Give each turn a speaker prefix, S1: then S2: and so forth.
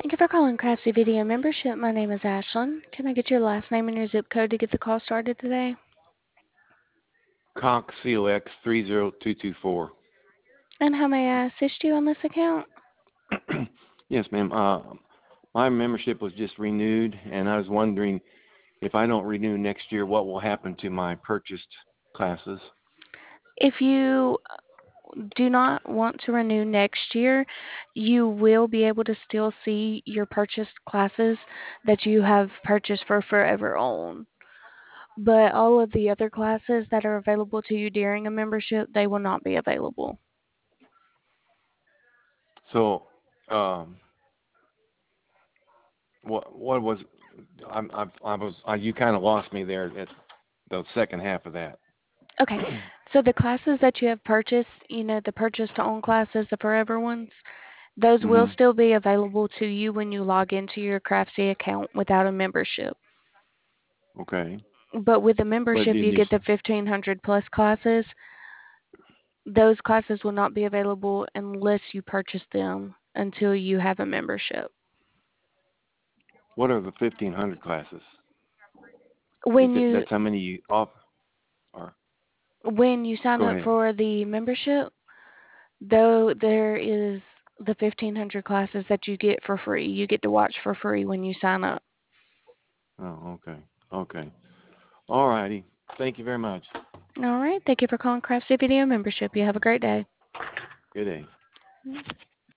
S1: Thank you for calling Craftsy Video Membership. My name is Ashlyn. Can I get your last name and your zip code to get the call started today?
S2: Conk COX 30224.
S1: And how may I assist you on this account?
S2: Yes, ma'am. My membership was just renewed, and I was wondering if I don't renew next year, what will happen to my purchased classes?
S1: If you do not want to renew next year, you will be able to still see your purchased classes that you have purchased for Forever On. But all of the other classes that are available to you during a membership, they will not be available.
S2: So, what was you kind of lost me there at the second half of that.
S1: Okay, so the classes that you have purchased, the purchase to own classes, the Forever ones, those will
S2: Hmm.
S1: still be available to you when you log into your Craftsy account without a membership.
S2: Okay.
S1: But with a
S2: But
S1: membership,
S2: did
S1: you
S2: you?
S1: get the 1500 plus classes. Those classes will not be available unless you purchase them until you have a membership.
S2: What are the 1500 classes? Is
S1: When
S2: it
S1: you
S2: that's how many you off? Or
S1: when you sign
S2: go
S1: up
S2: ahead.
S1: for the membership, though there is the 1500 classes that you get for free. You get to watch for free when you sign up.
S2: Oh, okay. Okay. All righty. Thank you very much.
S1: All right. Thank you for calling Craftsy Video Membership. You have a great day.
S2: Good day.